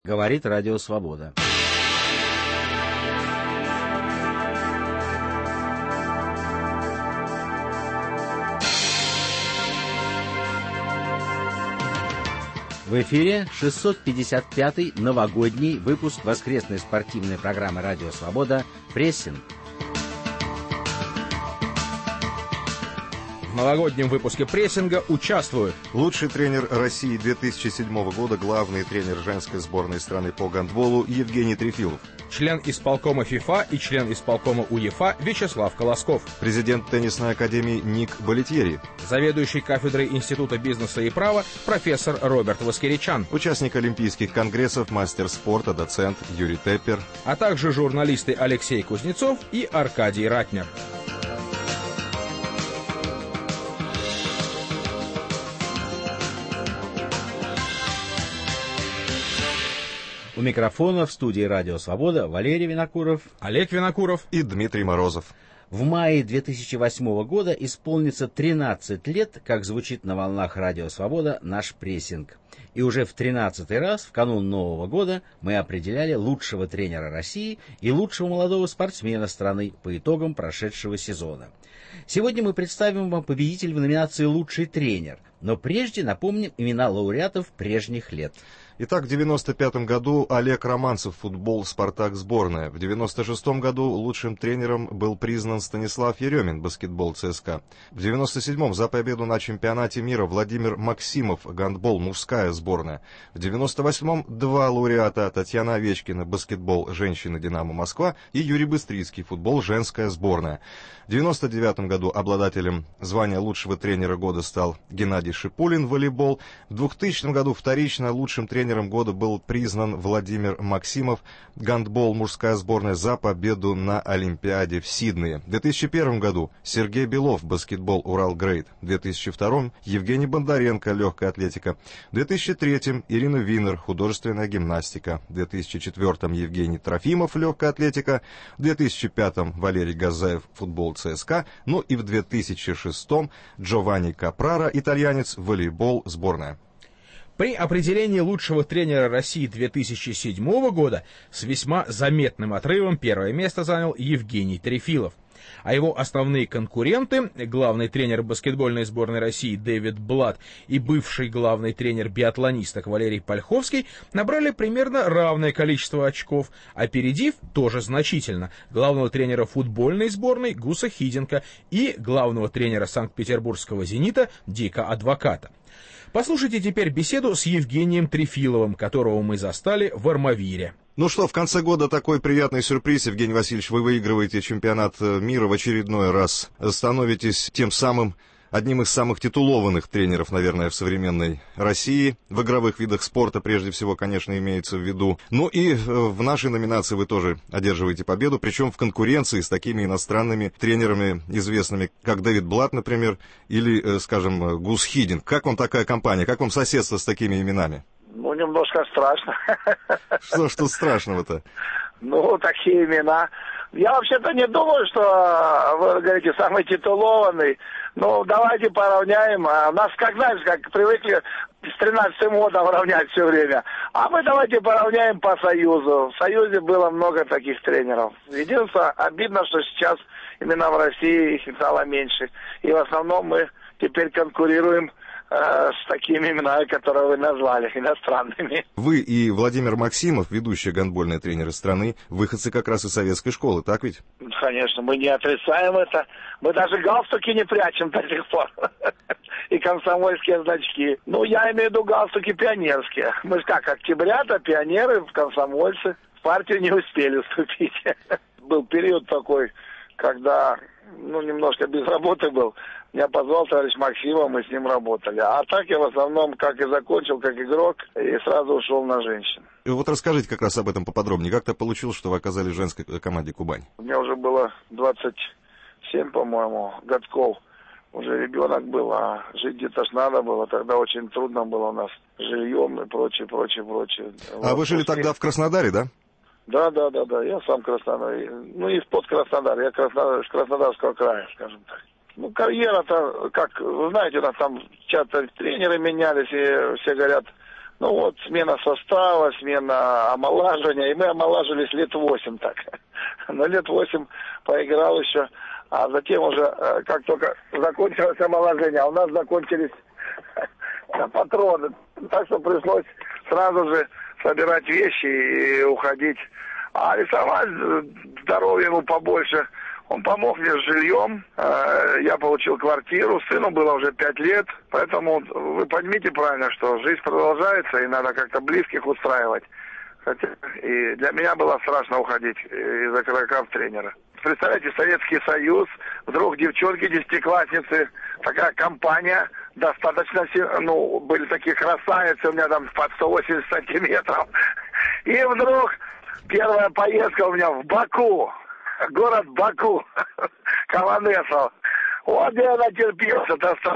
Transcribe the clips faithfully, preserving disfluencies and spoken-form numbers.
Говорит Радио Свобода. В эфире шестьсот пятьдесят пятый новогодний выпуск воскресной спортивной программы «Радио Свобода» «Прессинг». В новогоднем выпуске прессинга участвуют лучший тренер России две тысячи седьмого года, главный тренер женской сборной страны по гандболу Евгений Трефилов, член исполкома ФИФА и член исполкома УЕФА Вячеслав Колосков, президент теннисной академии Ник Болетьери, заведующий кафедрой Института бизнеса и права профессор Роберт Воскеричан, участник Олимпийских конгрессов, мастер спорта, доцент Юрий Теппер, а также журналисты Алексей Кузнецов и Аркадий Ратнер. У микрофона в студии «Радио Свобода» Валерий Винокуров, Олег Винокуров и Дмитрий Морозов. В мае две тысячи восьмого года исполнится тринадцать лет, как звучит на волнах «Радио Свобода» наш прессинг. И уже в тринадцатый раз, в канун Нового года, мы определяли лучшего тренера России и лучшего молодого спортсмена страны по итогам прошедшего сезона. Сегодня мы представим вам победителя в номинации «Лучший тренер», но прежде напомним имена лауреатов прежних лет. Итак, в девяносто пятом году Олег Романцев, футбол, «Спартак» сборная. В девяносто шестом году лучшим тренером был признан Станислав Еремин, баскетбол, ЦСКА. В девяносто седьмом за победу на чемпионате мира Владимир Максимов, гандбол, мужская сборная. В девяносто восьмом два лауреата: Татьяна Овечкина, баскетбол, женщины, «Динамо» Москва, и Юрий Быстрицкий, футбол, женская сборная. В девяносто девятом году обладателем звания лучшего тренера года стал Геннадий Шипулин, волейбол. В двухтысячном году вторично лучшим тренером года был признан Владимир Максимов, гандбол, мужская сборная, за победу на Олимпиаде в Сиднее. В две тысячи первом году Сергей Белов, баскетбол, Урал Грейд. В две тысячи втором Евгений Бондаренко, легкая атлетика. В две тысячи третьем Ирина Винер, художественная гимнастика. В две тысячи четвертом Евгений Трофимов, легкая атлетика. В две тысячи пятом Валерий Газаев, футбол, ЦСКА. Ну и в две тысячи шестом Джованни Капрара, итальянец, волейбол, сборная. При определении лучшего тренера России две тысячи седьмого года с весьма заметным отрывом первое место занял Евгений Трефилов. А его основные конкуренты, главный тренер баскетбольной сборной России Дэвид Блат и бывший главный тренер биатлонисток Валерий Польховский, набрали примерно равное количество очков, опередив тоже значительно главного тренера футбольной сборной Гуса Хиденко и главного тренера Санкт-Петербургского «Зенита» Дика Адвоката. Послушайте теперь беседу с Евгением Трефиловым, которого мы застали в Армавире. Ну что, в конце года такой приятный сюрприз, Евгений Васильевич, вы выигрываете чемпионат мира в очередной раз, становитесь тем самым одним из самых титулованных тренеров, наверное, в современной России, в игровых видах спорта, прежде всего, конечно, имеется в виду. Ну и в нашей номинации вы тоже одерживаете победу, причем в конкуренции с такими иностранными тренерами, известными, как Дэвид Блат, например, или, скажем, Гус Хидинг. Как вам такая компания, как вам соседство с такими именами? Ну, немножко страшно. Что ж тут страшного-то? Ну, такие имена. Я вообще-то не думаю, что вы говорите самый титулованный. Ну, давайте поравняем. У нас, как знаешь, как привыкли с тринадцатым годом равнять все время. А мы давайте поравняем по Союзу. В Союзе было много таких тренеров. Единственное, обидно, что сейчас именно в России их стало меньше. И в основном мы теперь конкурируем с такими именами, которые вы назвали, иностранными. Вы и Владимир Максимов, ведущие гандбольные тренеры страны, выходцы как раз из советской школы, так ведь? Конечно, мы не отрицаем это. Мы даже галстуки не прячем до сих пор. И комсомольские значки. Ну, я имею в виду галстуки пионерские. Мы же как, октябрята, пионеры, комсомольцы. В партию не успели вступить. Был период такой, когда, ну, немножко без работы был. Меня позвал товарищ Максимов, мы с ним работали. А так я в основном, как и закончил, как игрок, и сразу ушел на женщин. И вот расскажите как раз об этом поподробнее. Как-то получилось, что вы оказались в женской команде «Кубань»? У меня уже было двадцать семь, по-моему, годков. Уже ребенок был, а жить где-то ж надо было. Тогда очень трудно было у нас с жильем и прочее, прочее, прочее. А вот вы жили после... тогда в Краснодаре, да? Да, да, да, да. Я сам Краснодар. Ну, и под Краснодар. Я Краснодар, с Краснодарского края, скажем так. Ну, карьера-то, как, вы знаете, там часто тренеры менялись, и все говорят, Ну вот, смена состава, смена омолаживания, и мы омолажились лет восемь так. Но лет восемь поиграл еще, а затем уже, как только закончилось омоложение, а у нас закончились патроны. Так что пришлось сразу же собирать вещи и уходить. А рисовать, здоровье ему побольше. Он помог мне с жильем, я получил квартиру, сыну было уже пять лет, поэтому вы поймите правильно, что жизнь продолжается и надо как-то близких устраивать. Хотя и для меня было страшно уходить из игрока в тренера. Представляете, Советский Союз, вдруг девчонки, десятиклассницы, такая компания, достаточно, ну, были такие красавицы, у меня там под сто восемьдесят сантиметров. И вдруг первая поездка у меня в Баку. Город Баку, Каванесов. Вот я натерпелся,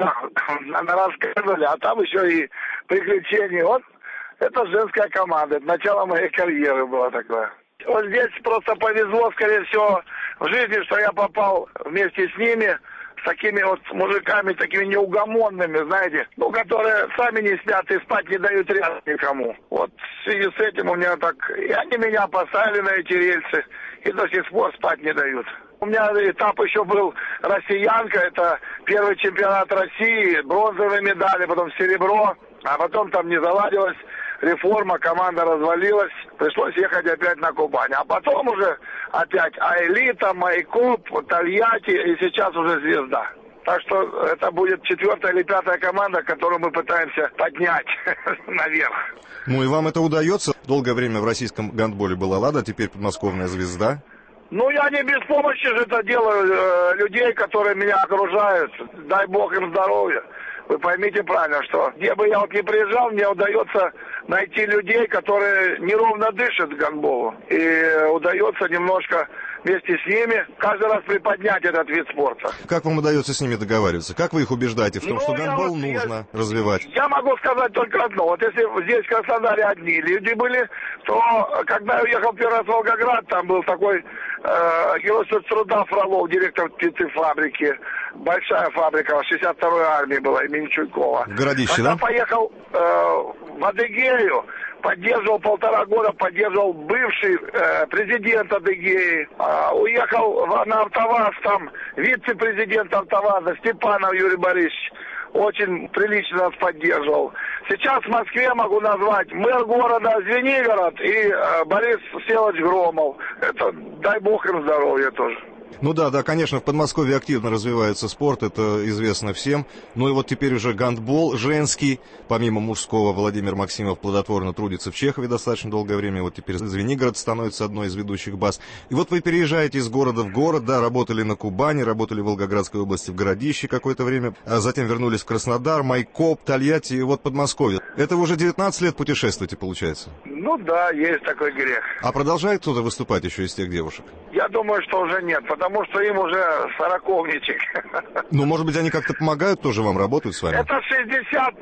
нам рассказывали, а там еще и приключения. Вот это женская команда, это начало моей карьеры было такое. Вот здесь просто повезло, скорее всего, в жизни, что я попал вместе с ними, с такими вот мужиками, такими неугомонными, знаете, ну, которые сами не спят и спать не дают рядом никому. Вот в связи с этим у меня так, и они меня поставили на эти рельсы, и до сих пор спать не дают. У меня этап еще был россиянка, это первый чемпионат России, бронзовые медали, потом серебро, а потом там не заладилась реформа, команда развалилась, пришлось ехать опять на Кубань. А потом уже опять А-элита, Майкоп, Тольятти и сейчас уже Звезда. Так что это будет четвертая или пятая команда, которую мы пытаемся поднять наверх. Ну и вам это удается? Долгое время в российском гандболе была «Лада», теперь подмосковная «Звезда». Ну, я не без помощи же это делаю, э, людей, которые меня окружают. Дай бог им здоровья. Вы поймите правильно, что где бы я вот ни приезжал, мне удается найти людей, которые неровно дышат к гандболу. И удается немножко вместе с ними каждый раз приподнять этот вид спорта. Как вам удается с ними договариваться? Как вы их убеждаете в том, ну, что гандбол вот, нужно я, развивать? Я могу сказать только одно. Вот если здесь в Краснодаре одни люди были, то когда я уехал первый раз в Волгоград, там был такой э, герой труда Фролов, директор птицефабрики. Большая фабрика, шестьдесят второй армии была, имени Чуйкова. В городище, когда да? Когда поехал э, в Адыгею, поддерживал полтора года, поддерживал бывший э, президент Адыгеи. Э, уехал в, на АвтоВАЗ, там вице-президент АвтоВАЗа Степанов Юрий Борисович. Очень прилично нас поддерживал. Сейчас в Москве могу назвать мэр города Звенигород и э, Борис Всеволодович Громов. Это дай бог им здоровья тоже. Ну да, да, конечно, в Подмосковье активно развивается спорт, это известно всем. Ну и вот теперь уже гандбол женский, помимо мужского, Владимир Максимов плодотворно трудится в Чехове достаточно долгое время, вот теперь Звенигород становится одной из ведущих баз. И вот вы переезжаете из города в город, да, работали на Кубани, работали в Волгоградской области в Городище какое-то время, а затем вернулись в Краснодар, Майкоп, Тольятти и вот Подмосковье. Это вы уже девятнадцать лет путешествуете, получается? Ну да, есть такой грех. А продолжает кто-то выступать еще из тех девушек? Я думаю, что уже нет, потому что им уже сороковничек. Ну, может быть, они как-то помогают тоже вам, работают с вами? Это шестьдесят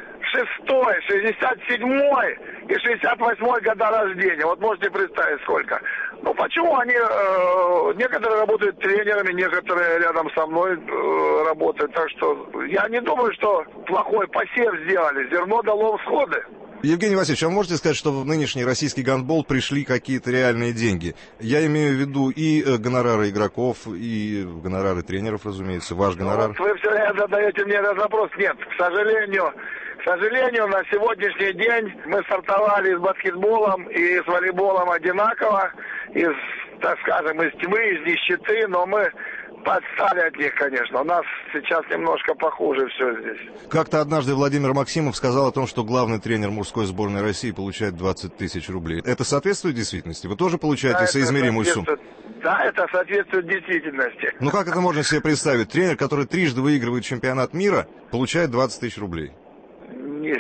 шестой, шестьдесят седьмой и шестьдесят восьмой года рождения. Вот можете представить, сколько. Ну, почему они... Э, некоторые работают тренерами, некоторые рядом со мной э, работают. Так что я не думаю, что плохой посев сделали. Зерно дало всходы. Евгений Васильевич, а вы можете сказать, что в нынешний российский гандбол пришли какие-то реальные деньги? Я имею в виду и гонорары игроков, и гонорары тренеров, разумеется, ваш гонорар. Вот вы все время задаете мне этот вопрос. Нет, к сожалению, к сожалению, на сегодняшний день мы стартовали с баскетболом и с волейболом одинаково, из, так скажем, из тьмы, из нищеты, но мы... Подстали от них, конечно. У нас сейчас немножко похуже все здесь. Как-то однажды Владимир Максимов сказал о том, что главный тренер мужской сборной России получает двадцать тысяч рублей. Это соответствует действительности? Вы тоже получаете да, соизмеримую сумму? Да, это соответствует действительности. Ну как это можно себе представить? Тренер, который трижды выигрывает чемпионат мира, получает двадцать тысяч рублей. Не,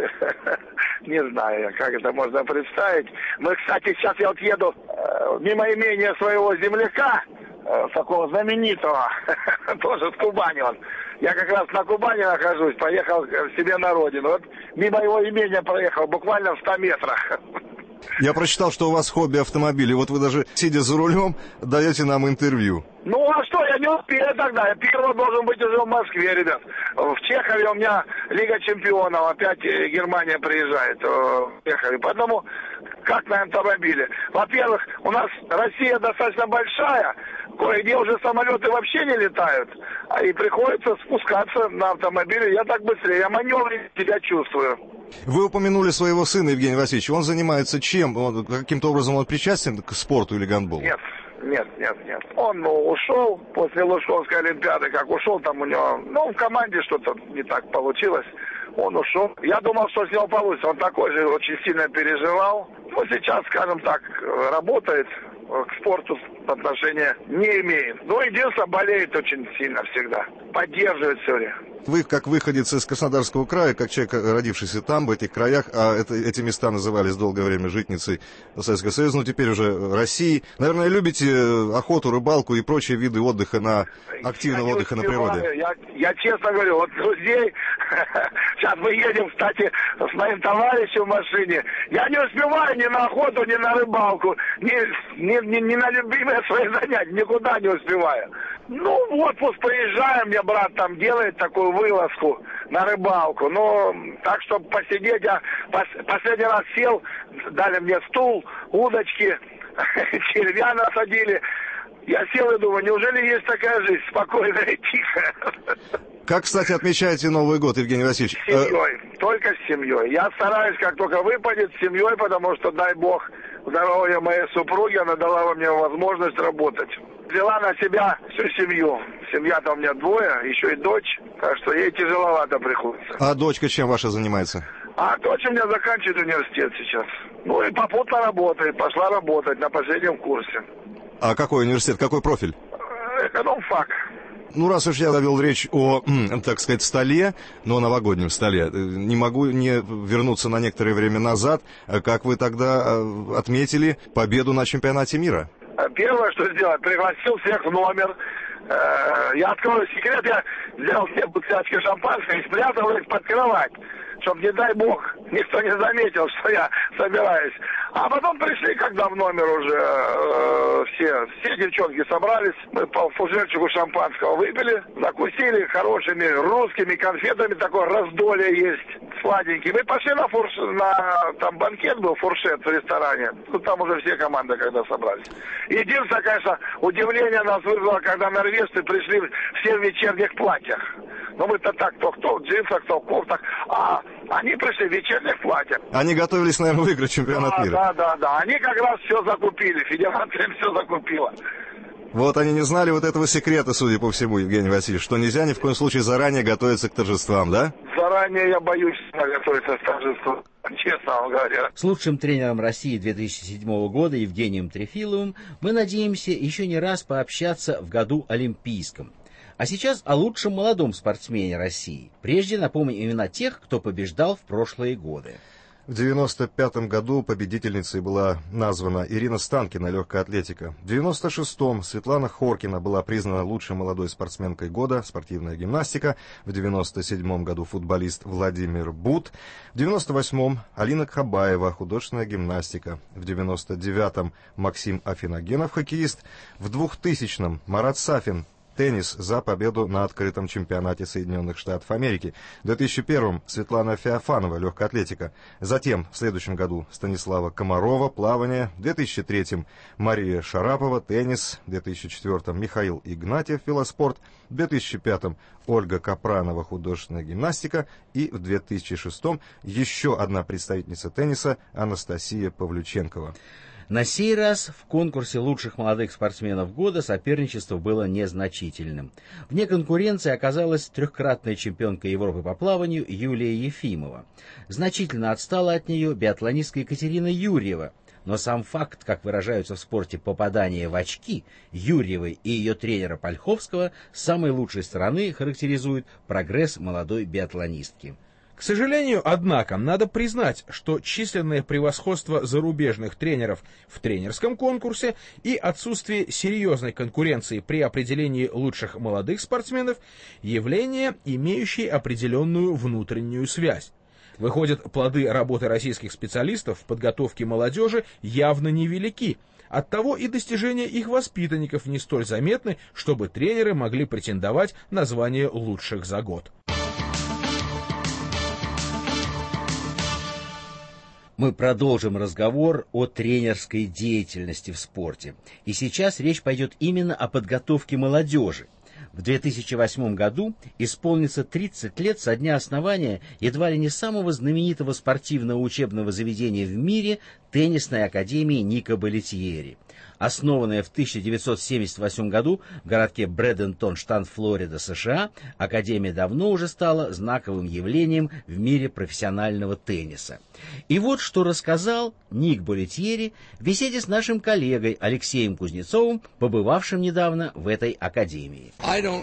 не знаю, как это можно представить. Мы, кстати, сейчас я вот еду э, мимо имения своего земляка, такого знаменитого, тоже с Кубани он. Я как раз на Кубани нахожусь, поехал к себе на родину. Вот мимо его имения проехал, буквально в ста метрах. Я прочитал, что у вас хобби автомобили. Вот вы даже, сидя за рулем, даете нам интервью. Ну, а что, я не успею тогда. Я первый должен быть уже в Москве, ребят. В Чехове у меня Лига чемпионов. Опять Германия приезжает в Чехове. Поэтому, как на автомобиле? Во-первых, у нас Россия достаточно большая. Кое-где уже самолеты вообще не летают. А и приходится спускаться на автомобиле. Я так быстрее. Я маневреннее себя чувствую. Вы упомянули своего сына, Евгений Васильевич. Он занимается чем? Он, каким-то образом он причастен к спорту или гандболу? Нет, нет, нет, нет. Он ну, ушел после Лужковской Олимпиады. Как ушел, там у него, ну, в команде что-то не так получилось. Он ушел. Я думал, что с него получится. Он такой же очень сильно переживал. Ну, сейчас, скажем так, работает. К спорту отношения не имеет. Но единственное, болеет очень сильно всегда. Поддерживает все время. Вы, как выходец из Краснодарского края, как человек, родившийся там, в этих краях, а это, эти места назывались долгое время житницей Советского Союза, но теперь уже России, наверное, любите охоту, рыбалку и прочие виды отдыха, на активного отдыха на природе? Я, я честно говорю, вот друзей, сейчас мы едем, кстати, с моим товарищем в машине, я не успеваю ни на охоту, ни на рыбалку, ни, ни, ни, ни на любимые свои занятия, никуда не успеваю. Ну, в отпуск приезжаем, мне брат там делает такую вылазку на рыбалку. Ну, так, чтобы посидеть, я пос- последний раз сел, дали мне стул, удочки, червя насадили. Я сел и думаю, неужели есть такая жизнь, спокойная и тихая? Как, кстати, отмечаете Новый год, Евгений Васильевич? С семьей, только с семьей. Я стараюсь, как только выпадет, с семьей, потому что, дай бог, здоровья моей супруги, она дала мне возможность работать. Взяла на себя всю семью. Семья-то у меня двое, еще и дочь, так что ей тяжеловато приходится. А дочка чем ваша занимается? А дочь у меня заканчивает университет сейчас. Ну и попутно работает, пошла работать на последнем курсе. А какой университет, какой профиль? Экономфак. Ну, раз уж я завел речь о, так сказать, столе, но новогоднем столе, не могу не вернуться на некоторое время назад. Как вы тогда отметили победу на чемпионате мира? Первое, что сделал, пригласил всех в номер. Я открою секрет, я взял все бутылочки шампанского и спрятал их под кровать, чтобы, не дай бог, никто не заметил, что я собираюсь. А потом пришли, когда в номер уже э, все, все девчонки собрались, мы по фужерчику шампанского выпили, закусили хорошими русскими конфетами, такое раздолье есть, сладенькие. Мы пошли на фурш, на, там банкет был, фуршет в ресторане, ну, там уже все команды когда собрались. Единственное, конечно, удивление нас вызвало, когда норвежцы пришли все в вечерних платьях. Ну, мы-то так, кто кто в джинсах, кто в кофтах, а они пришли в вечерних платьях. Они готовились, наверное, выиграть чемпионат да, мира. Да, да, да. Они как раз все закупили. Федерация им все закупила. Вот они не знали вот этого секрета, судя по всему, Евгений Васильевич, что нельзя ни в коем случае заранее готовиться к торжествам, да? Заранее я боюсь готовиться к торжеству, честно вам говоря. С лучшим тренером России две тысячи седьмого года Евгением Трефиловым мы надеемся еще не раз пообщаться в году Олимпийском. А сейчас о лучшем молодом спортсмене России. Прежде напомним имена тех, кто побеждал в прошлые годы. В девяносто пятом году победительницей была названа Ирина Станкина, легкая атлетика. В девяносто шестом Светлана Хоркина была признана лучшей молодой спортсменкой года, спортивная гимнастика. В девяносто седьмом году футболист Владимир Бут. В девяносто восьмом Алина Кхабаева, художественная гимнастика. В девяносто девятом Максим Афиногенов, хоккеист. В двухтысячном Марат Сафин, теннис, за победу на открытом чемпионате Соединенных Штатов Америки. В две тысячи первом Светлана Феофанова, легкая атлетика. Затем, в следующем году, Станислава Комарова, плавание. В две тысячи третьем Мария Шарапова, теннис. В две тысячи четвертом Михаил Игнатьев, велоспорт. В две тысячи пятом Ольга Капранова, художественная гимнастика. И в две тысячи шестом еще одна представительница тенниса Анастасия Павлюченкова. На сей раз в конкурсе лучших молодых спортсменов года соперничество было незначительным. Вне конкуренции оказалась трехкратная чемпионка Европы по плаванию Юлия Ефимова. Значительно отстала от нее биатлонистка Екатерина Юрьева. Но сам факт, как выражаются в спорте, попадания в очки Юрьевой и ее тренера Польховского с самой лучшей стороны характеризует прогресс молодой биатлонистки. К сожалению, однако, надо признать, что численное превосходство зарубежных тренеров в тренерском конкурсе и отсутствие серьезной конкуренции при определении лучших молодых спортсменов – явление, имеющее определенную внутреннюю связь. Выходят, плоды работы российских специалистов в подготовке молодежи явно невелики. Оттого и достижения их воспитанников не столь заметны, чтобы тренеры могли претендовать на звание лучших за год. Мы продолжим разговор о тренерской деятельности в спорте. И сейчас речь пойдет именно о подготовке молодежи. В две тысячи восьмом году исполнится тридцать лет со дня основания едва ли не самого знаменитого спортивного учебного заведения в мире теннисной академии Нико Боллетьери. Основанная в тысяча девятьсот семьдесят восьмом году в городке Брэдентон, штат Флорида, США, академия давно уже стала знаковым явлением в мире профессионального тенниса. И вот что рассказал Ник Боллетьери в беседе с нашим коллегой Алексеем Кузнецовым, побывавшим недавно в этой академии.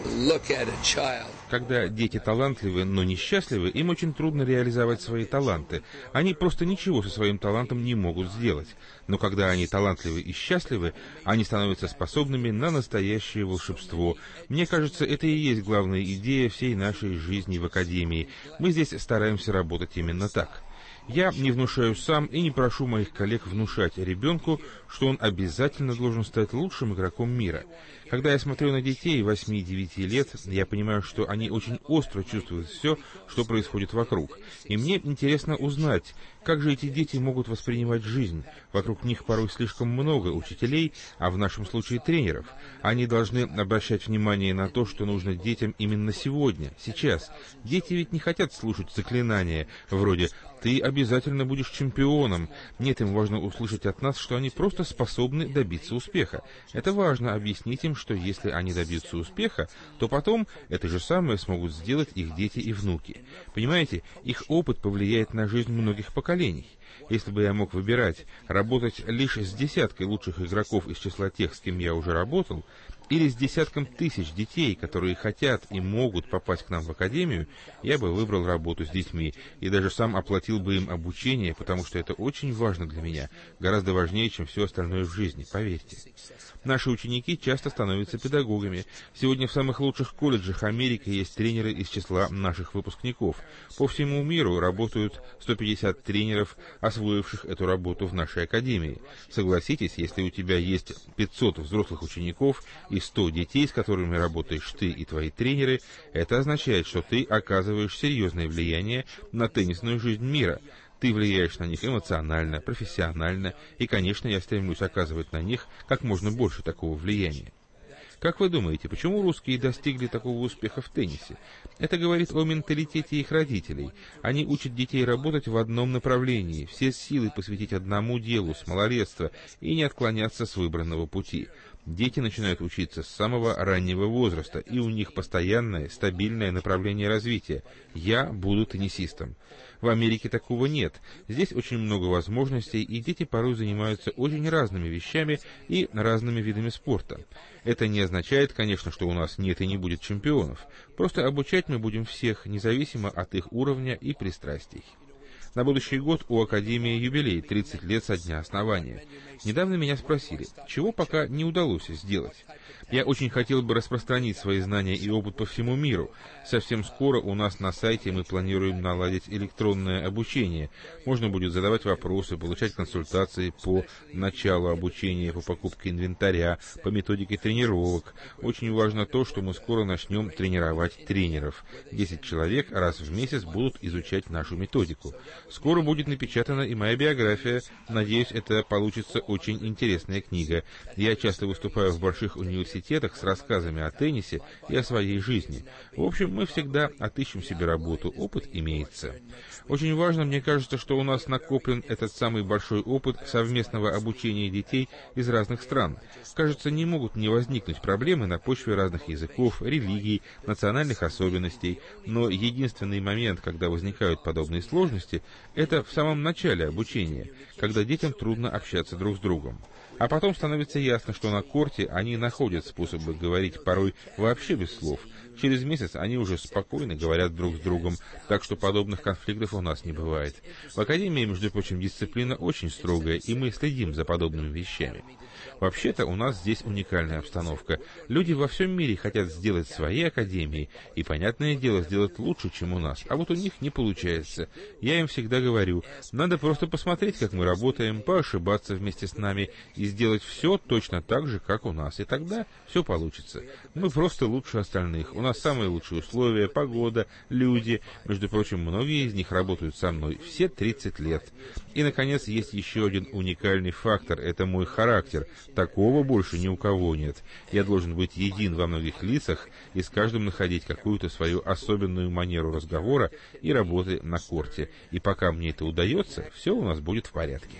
Когда дети талантливы, но несчастливы, им очень трудно реализовать свои таланты. Они просто ничего со своим талантом не могут сделать. Но когда они талантливы и счастливы, они становятся способными на настоящее волшебство. Мне кажется, это и есть главная идея всей нашей жизни в академии. Мы здесь стараемся работать именно так. Я не внушаю сам и не прошу моих коллег внушать ребенку, что он обязательно должен стать лучшим игроком мира. Когда я смотрю на детей восьми-девяти лет, я понимаю, что они очень остро чувствуют все, что происходит вокруг. И мне интересно узнать, как же эти дети могут воспринимать жизнь. Вокруг них порой слишком много учителей, а в нашем случае тренеров. Они должны обращать внимание на то, что нужно детям именно сегодня, сейчас. Дети ведь не хотят слушать заклинания вроде «ты обязательно будешь чемпионом». Нет, им важно услышать от нас, что они просто способны добиться успеха. Это важно объяснить им, что если они добьются успеха, то потом это же самое смогут сделать их дети и внуки. Понимаете, их опыт повлияет на жизнь многих поколений. Если бы я мог выбирать, работать лишь с десяткой лучших игроков из числа тех, с кем я уже работал, или с десятком тысяч детей, которые хотят и могут попасть к нам в академию, я бы выбрал работу с детьми и даже сам оплатил бы им обучение, потому что это очень важно для меня, гораздо важнее, чем все остальное в жизни, поверьте. Наши ученики часто становятся педагогами. Сегодня в самых лучших колледжах Америки есть тренеры из числа наших выпускников. По всему миру работают сто пятьдесят тренеров, освоивших эту работу в нашей академии. Согласитесь, если у тебя есть пятьсот взрослых учеников и сто детей, с которыми работаешь ты и твои тренеры, это означает, что ты оказываешь серьезное влияние на теннисную жизнь мира. Ты влияешь на них эмоционально, профессионально, и, конечно, я стремлюсь оказывать на них как можно больше такого влияния. Как вы думаете, почему русские достигли такого успеха в теннисе? Это говорит о менталитете их родителей. Они учат детей работать в одном направлении, все силы посвятить одному делу с малолетства и не отклоняться с выбранного пути. Дети начинают учиться с самого раннего возраста, и у них постоянное, стабильное направление развития. Я буду теннисистом. В Америке такого нет. Здесь очень много возможностей, и дети порой занимаются очень разными вещами и разными видами спорта. Это не означает, конечно, что у нас нет и не будет чемпионов. Просто обучать мы будем всех, независимо от их уровня и пристрастий. На будущий год у Академии юбилей, тридцать лет со дня основания. Недавно меня спросили, чего пока не удалось сделать. Я очень хотел бы распространить свои знания и опыт по всему миру. Совсем скоро у нас на сайте мы планируем наладить электронное обучение. Можно будет задавать вопросы, получать консультации по началу обучения, по покупке инвентаря, по методике тренировок. Очень важно то, что мы скоро начнем тренировать тренеров. десять человек раз в месяц будут изучать нашу методику. Скоро будет напечатана и моя биография. Надеюсь, это получится очень интересная книга. Я часто выступаю в больших университетах с рассказами о теннисе и о своей жизни. В общем, мы всегда отыщем себе работу. Опыт имеется. Очень важно, мне кажется, что у нас накоплен этот самый большой опыт совместного обучения детей из разных стран. Кажется, не могут не возникнуть проблемы на почве разных языков, религий, национальных особенностей. Но единственный момент, когда возникают подобные сложности, это в самом начале обучения, когда детям трудно общаться друг с другом. А потом становится ясно, что на корте они находят способы говорить порой вообще без слов. Через месяц они уже спокойно говорят друг с другом, так что подобных конфликтов у нас не бывает. В академии, между прочим, дисциплина очень строгая, и мы следим за подобными вещами. Вообще-то у нас здесь уникальная обстановка. Люди во всем мире хотят сделать свои академии, и, понятное дело, сделать лучше, чем у нас. А вот у них не получается. Я им всегда говорю, надо просто посмотреть, как мы работаем, поошибаться вместе с нами и сделать все точно так же, как у нас. И тогда все получится. Мы просто лучше остальных. У нас самые лучшие условия, погода, люди. Между прочим, многие из них работают со мной все тридцать лет. И, наконец, есть еще один уникальный фактор. Это мой характер. Такого больше ни у кого нет. Я должен быть един во многих лицах и с каждым находить какую-то свою особенную манеру разговора и работы на корте. И пока мне это удается, все у нас будет в порядке.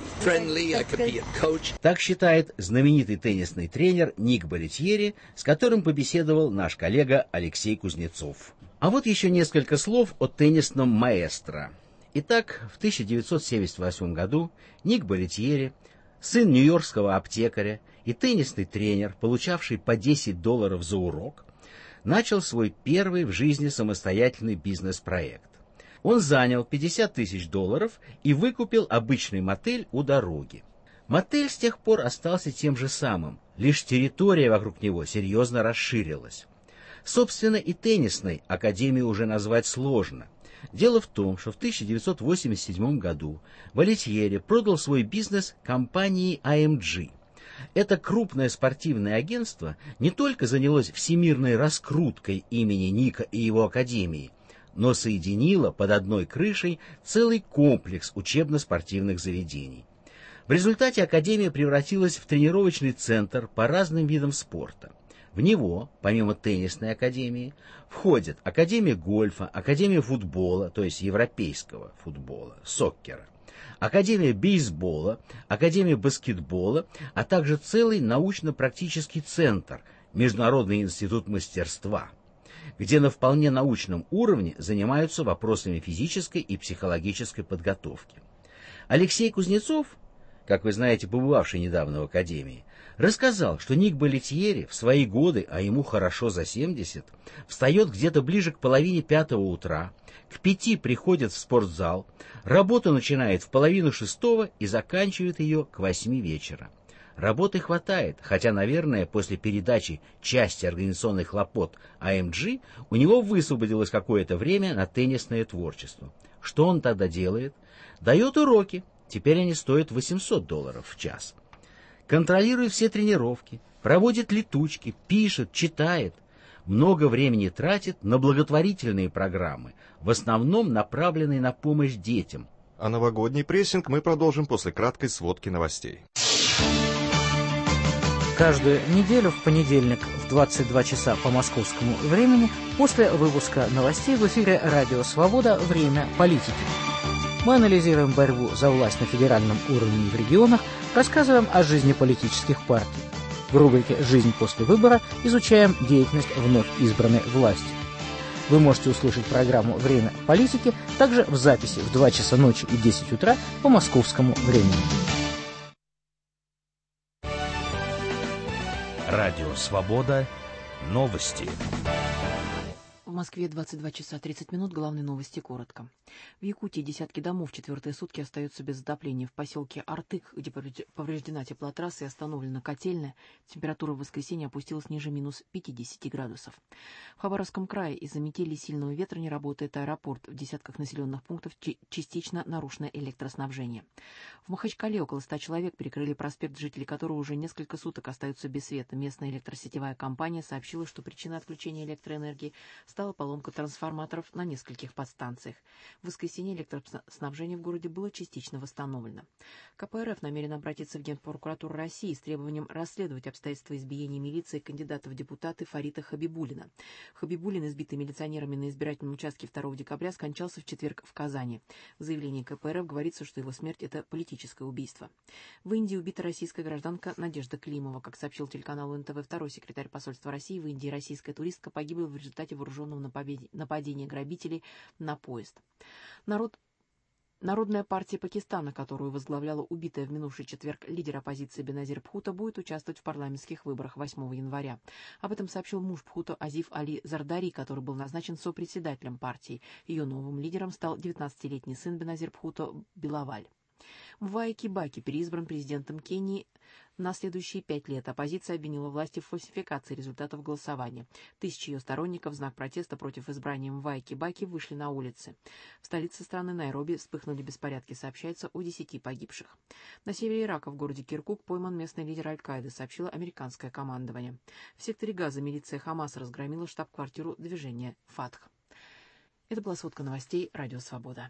Так считает знаменитый теннисный тренер Ник Болетьери, с которым побеседовал наш коллега Алексей Кузнецов. А вот еще несколько слов о теннисном маэстро. Итак, в тысяча девятьсот семьдесят восьмом году Ник Болетьери, сын нью-йоркского аптекаря и теннисный тренер, получавший по десять долларов за урок, начал свой первый в жизни самостоятельный бизнес-проект. Он занял пятьдесят тысяч долларов и выкупил обычный мотель у дороги. Мотель с тех пор остался тем же самым, лишь территория вокруг него серьезно расширилась. Собственно, и теннисной академию уже назвать сложно. Дело в том, что в тысяча девятьсот восемьдесят седьмом году Болетьери продал свой бизнес компании ай эм джи. Это крупное спортивное агентство не только занялось всемирной раскруткой имени Ника и его академии, но соединило под одной крышей целый комплекс учебно-спортивных заведений. В результате академия превратилась в тренировочный центр по разным видам спорта. В него, помимо теннисной академии, входят Академия гольфа, Академия футбола, то есть европейского футбола, соккера, Академия бейсбола, Академия баскетбола, а также целый научно-практический центр, Международный институт мастерства, где на вполне научном уровне занимаются вопросами физической и психологической подготовки. Алексей Кузнецов, как вы знаете, побывавший недавно в академии, рассказал, что Ник Болетьери в свои годы, а ему хорошо за семьдесят, встает где-то ближе к половине пятого утра, к пяти приходит в спортзал, работу начинает в половину шестого и заканчивает ее к восьми вечера. Работы хватает, хотя, наверное, после передачи части организационных хлопот ай эм джи у него высвободилось какое-то время на теннисное творчество. Что он тогда делает? Дает уроки. Теперь они стоят восемьсот долларов в час. Контролирует все тренировки, проводит летучки, пишет, читает. Много времени тратит на благотворительные программы, в основном направленные на помощь детям. А новогодний прессинг мы продолжим после краткой сводки новостей. Каждую неделю в понедельник в двадцать два часа по московскому времени после выпуска новостей в эфире «Радио Свобода. Время политики». Мы анализируем борьбу за власть на федеральном уровне и в регионах, рассказываем о жизни политических партий. В рубрике «Жизнь после выбора» изучаем деятельность вновь избранной власти. Вы можете услышать программу «Время политики» также в записи в два часа ночи и десять утра по московскому времени. Радио «Свобода». Новости. В Москве двадцать два часа тридцать минут. Главные новости коротко. В Якутии десятки домов четвертые сутки остаются без отопления. В поселке Артык, где повреждена теплотрасса и остановлена котельная, температура в воскресенье опустилась ниже минус пятидесяти градусов. В Хабаровском крае из-за метели и сильного ветра не работает аэропорт. В десятках населенных пунктов частично нарушено электроснабжение. В Махачкале около ста человек перекрыли проспект, жители которого уже несколько суток остаются без света. Местная электросетевая компания сообщила, что причиной отключения электроэнергии стала поломка трансформаторов на нескольких подстанциях. В воскресенье электроснабжение в городе было частично восстановлено. ка пэ эр эф намерен обратиться в Генпрокуратуру России с требованием расследовать обстоятельства избиения милиции кандидата в депутаты Фарита Хабибуллина. Хабибуллин, избитый милиционерами на избирательном участке второго декабря, скончался в четверг в Казани. В заявлении ка пэ эр эф говорится, что его смерть – это политическое убийство. В Индии убита российская гражданка Надежда Климова. Как сообщил телеканалу эн тэ вэ, второй секретарь посольства России в Индии, российская туристка, погибла в результате вооруженного нападения грабителей на поезд. Народ Народная партия Пакистана, которую возглавляла убитая в минувший четверг лидер оппозиции Беназир Бхутто, будет участвовать в парламентских выборах восьмого января. Об этом сообщил муж Бхутто Азиф Али Зардари, который был назначен сопредседателем партии. Ее новым лидером стал девятнадцатилетний сын Беназир Бхутто Билаваль. Мвай Кибаки переизбран президентом Кении на следующие пять лет. Оппозиция обвинила власти в фальсификации результатов голосования. Тысячи ее сторонников в знак протеста против избрания Мвай Кибаки вышли на улицы. В столице страны Найроби вспыхнули беспорядки. Сообщается о десяти погибших. На севере Ирака в городе Киркук пойман местный лидер Аль-Каиды, сообщило американское командование. В секторе Газа милиция Хамаса разгромила штаб-квартиру движения «Фатх». Это была сводка новостей «Радио Свобода».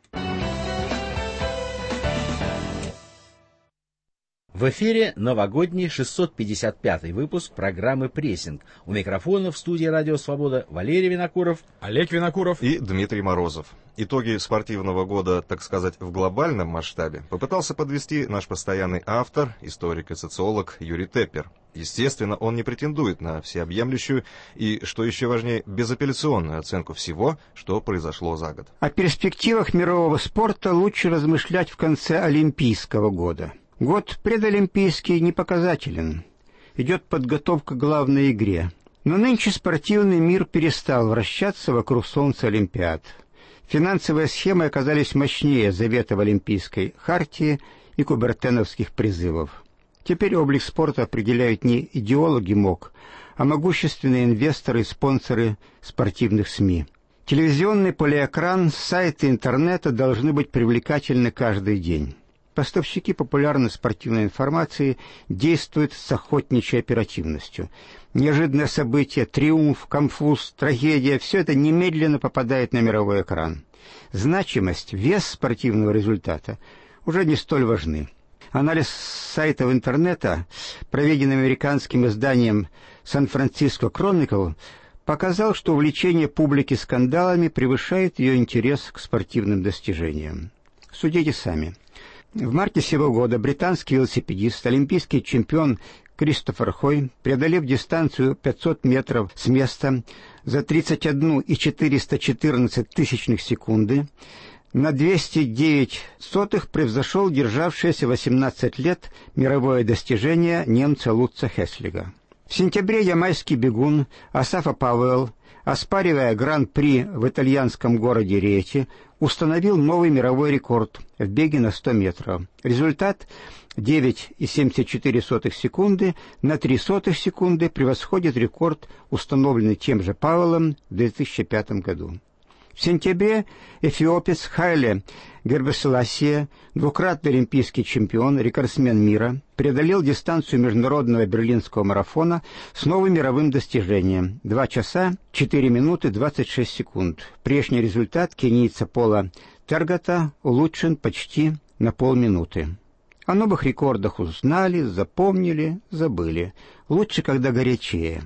В эфире новогодний шестьсот пятьдесят пятый выпуск программы «Прессинг». У микрофона в студии «Радио Свобода» Валерий Винокуров, Олег Винокуров и Дмитрий Морозов. Итоги спортивного года, так сказать, в глобальном масштабе попытался подвести наш постоянный автор, историк и социолог Юрий Теппер. Естественно, он не претендует на всеобъемлющую и, что еще важнее, безапелляционную оценку всего, что произошло за год. О перспективах мирового спорта лучше размышлять в конце Олимпийского года. Год предолимпийский не показателен. Идет подготовка к главной игре. Но нынче спортивный мир перестал вращаться вокруг солнца Олимпиад. Финансовые схемы оказались мощнее заветов Олимпийской хартии и кубертеновских призывов. Теперь облик спорта определяют не идеологи МОК, а могущественные инвесторы и спонсоры спортивных СМИ. Телевизионный полиэкран, сайты интернета должны быть привлекательны каждый день. Поставщики популярной спортивной информации действуют с охотничьей оперативностью. Неожиданное событие, триумф, конфуз, трагедия – все это немедленно попадает на мировой экран. Значимость, вес спортивного результата уже не столь важны. Анализ сайтов интернета, проведенный американским изданием «Сан-Франциско Кроникл», показал, что увлечение публики скандалами превышает ее интерес к спортивным достижениям. Судите сами. В марте сего года британский велосипедист, олимпийский чемпион Кристофер Хой, преодолев дистанцию пятьсот метров с места за тридцать одну и четыреста четырнадцать тысячных секунды, на двести девять сотых превзошел державшееся восемнадцать лет мировое достижение немца Лутца Хеслига. В сентябре ямайский бегун Асафа Пауэлл, оспаривая гран-при в итальянском городе Риети, установил новый мировой рекорд в беге на сто метров. Результат девять и семьдесят четыре сотых секунды на три сотых секунды превосходит рекорд, установленный тем же Пауэллом в две тысячи пятом году. В сентябре эфиопец Хайле Гербеселасие, двукратный олимпийский чемпион, рекордсмен мира, преодолел дистанцию международного берлинского марафона с новым мировым достижением – два часа четыре минуты двадцать шесть секунд. Прежний результат кенийца Пола Тергата улучшен почти на полминуты. О новых рекордах узнали, запомнили, забыли. Лучше, когда горячее.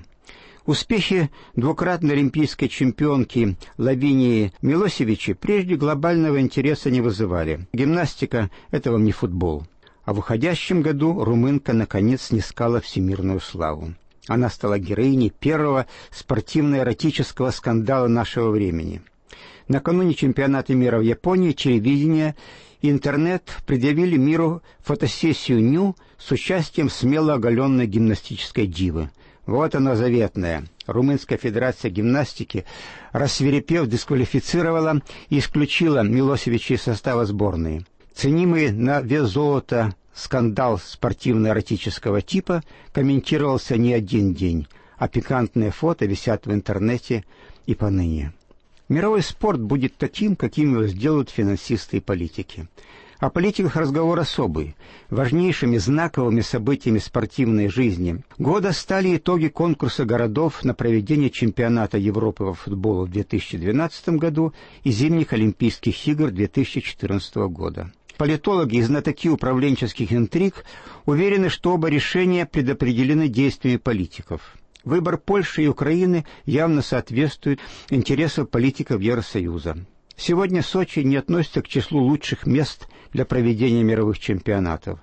Успехи двукратной олимпийской чемпионки Лавинии Милосевичи прежде глобального интереса не вызывали. Гимнастика – это вам не футбол. А в уходящем году румынка наконец снискала всемирную славу. Она стала героиней первого спортивно-эротического скандала нашего времени. Накануне чемпионата мира в Японии телевидение и интернет предъявили миру фотосессию ню с участием смело оголенной гимнастической дивы. Вот она заветная. Румынская федерация гимнастики, рассвирепев, дисквалифицировала и исключила Милосевича из состава сборной. Ценимый на вес золота скандал спортивно-эротического типа комментировался не один день, а пикантные фото висят в интернете и поныне. Мировой спорт будет таким, каким его сделают финансисты и политики. О политиках разговор особый. Важнейшими знаковыми событиями спортивной жизни года стали итоги конкурса городов на проведение чемпионата Европы по футболу в две тысячи двенадцатом году и зимних Олимпийских игр две тысячи четырнадцатого года. Политологи и знатоки управленческих интриг уверены, что оба решения предопределены действиями политиков. Выбор Польши и Украины явно соответствует интересам политиков Евросоюза. Сегодня Сочи не относится к числу лучших мест для проведения мировых чемпионатов.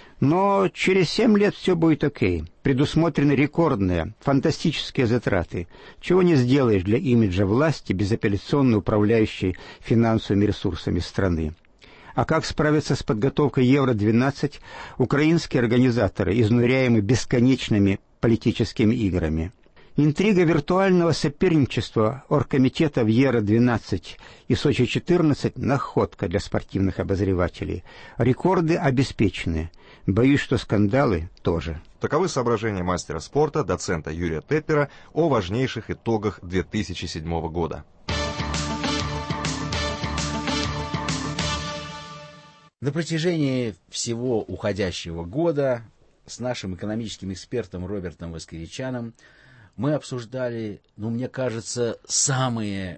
Но через семь лет все будет окей. Предусмотрены рекордные, фантастические затраты. Чего не сделаешь для имиджа власти, безапелляционно управляющей финансовыми ресурсами страны. А как справиться с подготовкой Евро двенадцать украинские организаторы, изнуряемые бесконечными политическими играми? Интрига виртуального соперничества оргкомитета Вьера-двенадцать и Сочи-четырнадцать – находка для спортивных обозревателей. Рекорды обеспечены. Боюсь, что скандалы тоже. Таковы соображения мастера спорта, доцента Юрия Теппера о важнейших итогах две тысячи седьмого года. На протяжении всего уходящего года с нашим экономическим экспертом Робертом Воскевичаном мы обсуждали, ну, мне кажется, самые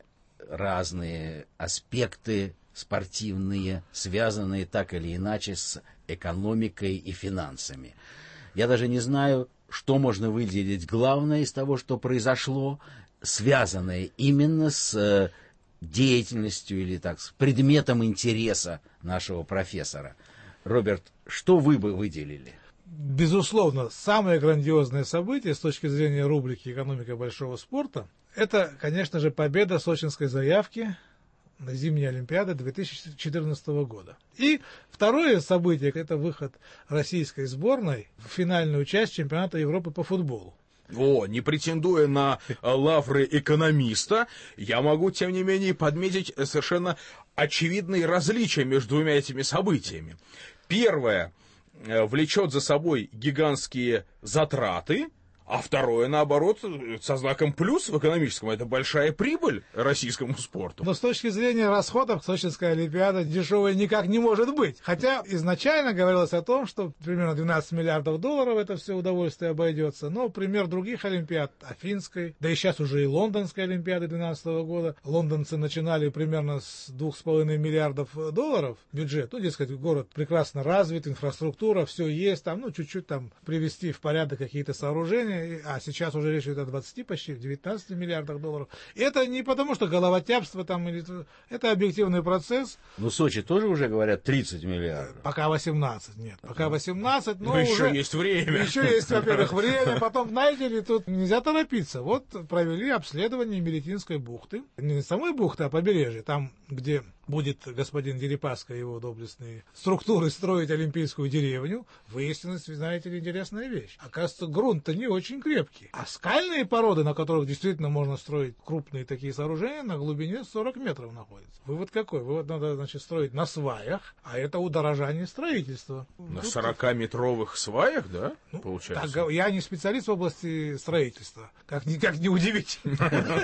разные аспекты спортивные, связанные так или иначе с экономикой и финансами. Я даже не знаю, что можно выделить главное из того, что произошло, связанное именно с деятельностью или так, с предметом интереса нашего профессора. Роберт, что вы бы выделили? Безусловно, самое грандиозное событие с точки зрения рубрики «Экономика большого спорта» — это, конечно же, победа сочинской заявки на зимние Олимпиады две тысячи четырнадцатого года. И второе событие — это выход российской сборной в финальную часть чемпионата Европы по футболу. О, не претендуя на лавры экономиста, я могу, тем не менее, подметить совершенно очевидные различия между двумя этими событиями. Первое влечет за собой гигантские затраты, а второе, наоборот, со знаком плюс в экономическом. Это большая прибыль российскому спорту. Но с точки зрения расходов Сочинская Олимпиада дешевая никак не может быть. Хотя изначально говорилось о том, что примерно двенадцать миллиардов долларов это все удовольствие обойдется. Но пример других Олимпиад, Афинской, да и сейчас уже и Лондонской Олимпиады две тысячи двенадцатого года. Лондонцы начинали примерно с двух с половиной миллиардов долларов бюджет. Ну, дескать, город прекрасно развит, инфраструктура, все есть. Там, ну, чуть-чуть там привести в порядок какие-то сооружения. А сейчас уже речь идет о двадцати, почти девятнадцати миллиардах долларов. Это не потому, что головотяпство там, или это объективный процесс. Ну, Сочи тоже уже говорят тридцать миллиардов. Пока восемнадцать, нет. Пока восемнадцать, но, но уже еще есть время. Еще есть, во-первых, время. Потом, знаете ли, тут нельзя торопиться. Вот провели обследование Мелитинской бухты. Не самой бухты, а побережья. Там, где будет господин Дерипаска и его доблестные структуры строить Олимпийскую деревню, выяснилась, знаете ли, интересная вещь. Оказывается, грунт-то не очень крепкий. А скальные породы, на которых действительно можно строить крупные такие сооружения, на глубине сорок метров находятся. Вывод какой? Вывод надо, значит, строить на сваях, а это удорожание строительства. На сорокаметровых сваях, да, ну, получается? Так, я не специалист в области строительства. Как ни, как ни удивительно.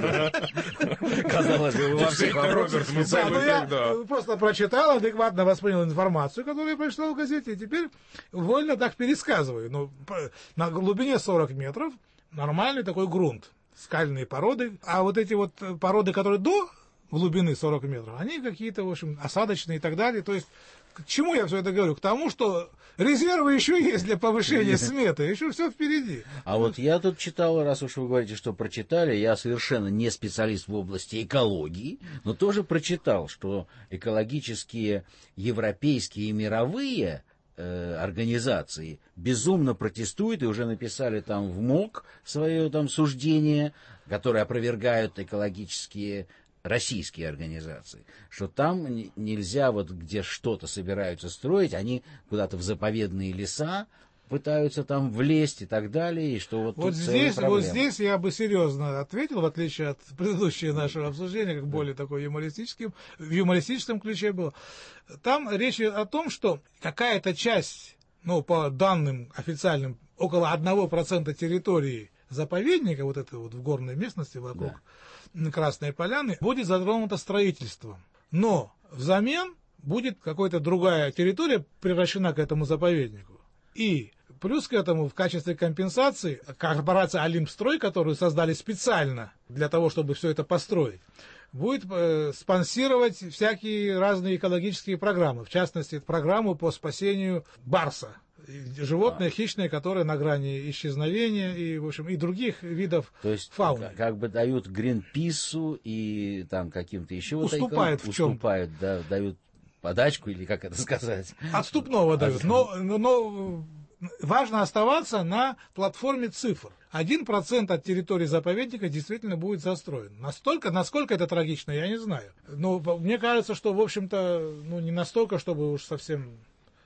Казалось бы, во всех вопросах специалист. Да. Просто прочитал, адекватно воспринял информацию, которую я прочитал в газете, и теперь вольно так пересказываю. Но на глубине сорок метров нормальный такой грунт, скальные породы. А вот эти вот породы, которые до глубины сорок метров, они какие-то, в общем, осадочные и так далее. То есть, к чему я все это говорю? К тому, что резервы еще есть для повышения сметы, еще все впереди. А вот я тут читал, раз уж вы говорите, что прочитали, я совершенно не специалист в области экологии, но тоже прочитал, что экологические европейские и мировые э, организации безумно протестуют и уже написали там в МОК свое там суждение, которое опровергают экологические российские организации, что там нельзя, вот где что-то собираются строить, они куда-то в заповедные леса пытаются там влезть и так далее, и что вот, вот тут здесь, проблема. Вот здесь я бы серьезно ответил, в отличие от предыдущего нашего обсуждения, как более такой юмористическим, в юмористическом ключе было. Там речь о том, что какая-то часть, ну, по данным официальным, около одного процента территории заповедника, вот это вот в горной местности вокруг, да, Красной Поляны, будет затронуто строительством. Но взамен будет какая-то другая территория превращена к этому заповеднику. И плюс к этому в качестве компенсации корпорация «Олимпстрой», которую создали специально для того, чтобы все это построить, будет э, спонсировать всякие разные экологические программы. В частности, программу по спасению барса. Животное а. хищное, которое на грани исчезновения и, в общем, и других видов То есть, фауны. Как, как бы дают Гринпису и там каким-то еще уступают вот в чем? Уступают, да, дают подачку или как это сказать? Отступного дают. Но, но, но важно оставаться на платформе цифр. Один процент от территории заповедника действительно будет застроен. Настолько, насколько это трагично, я не знаю. Но мне кажется, что, в общем-то, ну, не настолько, чтобы уж совсем